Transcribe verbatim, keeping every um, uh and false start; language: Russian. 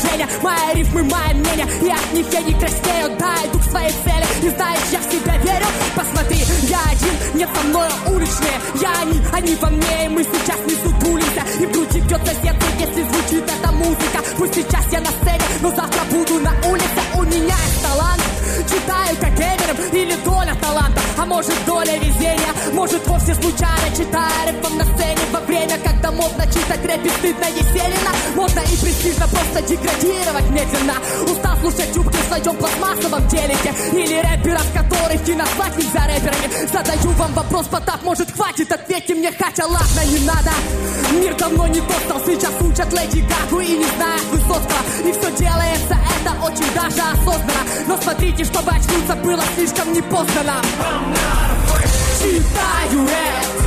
движения. Мои рифмы, мои мнения, и от них я не краснею. Да, иду к своей цели, и знаешь, я в себя верю. Посмотри, я один, нет со мной уличные. Я они, они во мне, и мы сейчас не сутулимся. И в груди бьется сердце, если звучит эта музыка. Пусть сейчас я на сцене, но завтра буду на улице. У меня есть талант, читаю как Эминем, или доля таланта, а может доля везения. Может вовсе случайно читаю рэпом на сцене во время, когда модно читать рэп и стыдно Есенина. Модно и престижно просто деградировать медленно. Устал слушать юбки в своем пластмассовом телеке. Или рэперов, которых и назвать нельзя рэперами. Задаю вам вопрос, Потап, может хватит, ответьте мне, хотя ладно, не надо. Мир давно не тот стал, сейчас учат Леди Гагу и не знают Высоцкого. И все делается это очень даже осознанно. Но смотрите, чтобы очнуться было слишком непоздно нам. Читаю рэп,